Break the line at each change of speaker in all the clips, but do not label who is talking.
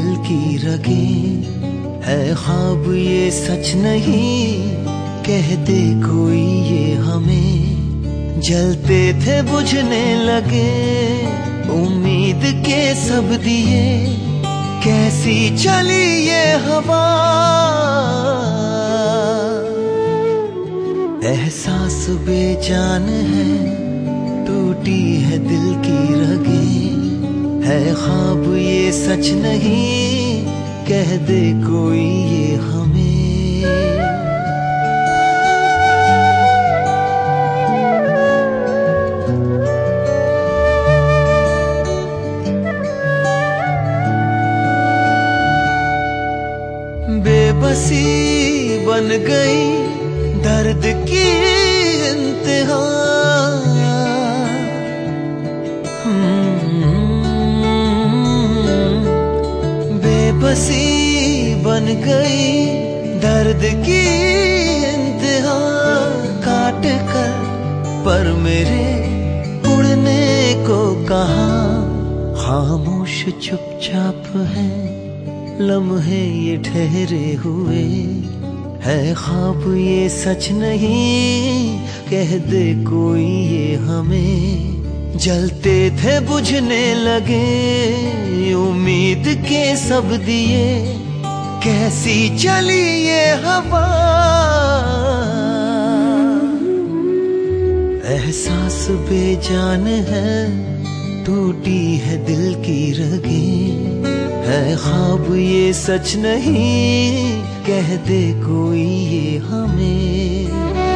दिल की रगें, है ख्वाब ये सच नहीं, कह दे कोई ये हमें। जलते थे बुझने लगे उम्मीद के सब दिए, कैसी चली ये हवा। एहसास बेजान है, टूटी है दिल की रगें, है ख्वाब ये सच नहीं, कह दे कोई ये हमें। बेबसी बन गई दर्द की इंतहा, बेबसी बन गई दर्द की इंतहा। काट कर पर मेरे उड़ने को कहा, खामोश चुपचाप है लम्हे ये ठहरे हुए, है ख्वाब ये सच नहीं, कह दे कोई ये हमें। जलते थे बुझने लगे उम्मीद के सब दिए, कैसी चली ये हवा। एहसास बेजान है, टूटी है दिल की रगें, है ख्वाब ये सच नहीं, कह दे कोई ये हमें।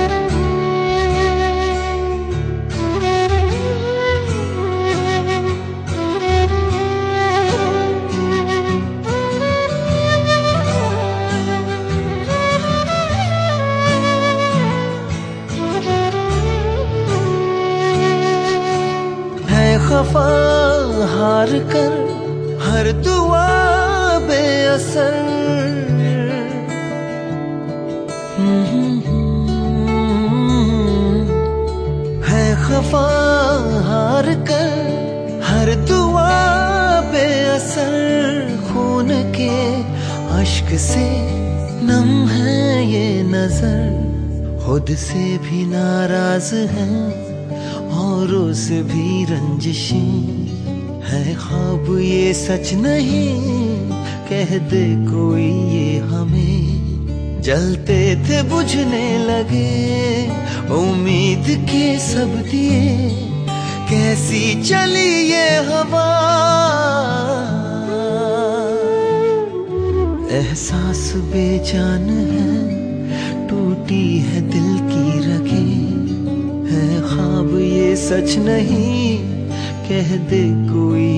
है खफा हार कर हर दुआ बेअसर, है खफा हार कर हर दुआ बेअसर। खून के अश्क से नम है ये नजर, खुद से भी नाराज है औरों से भी रंजिशें, है ख्वाब ये सच नहीं, कह दे कोई ये हमें। जलते थे बुझने लगे उम्मीद के सब दिए, कैसी चली ये हवा। एहसास बेजान है, टूटी है दिल की रगें, है ख्वाब ये सच नहीं, कह दे कोई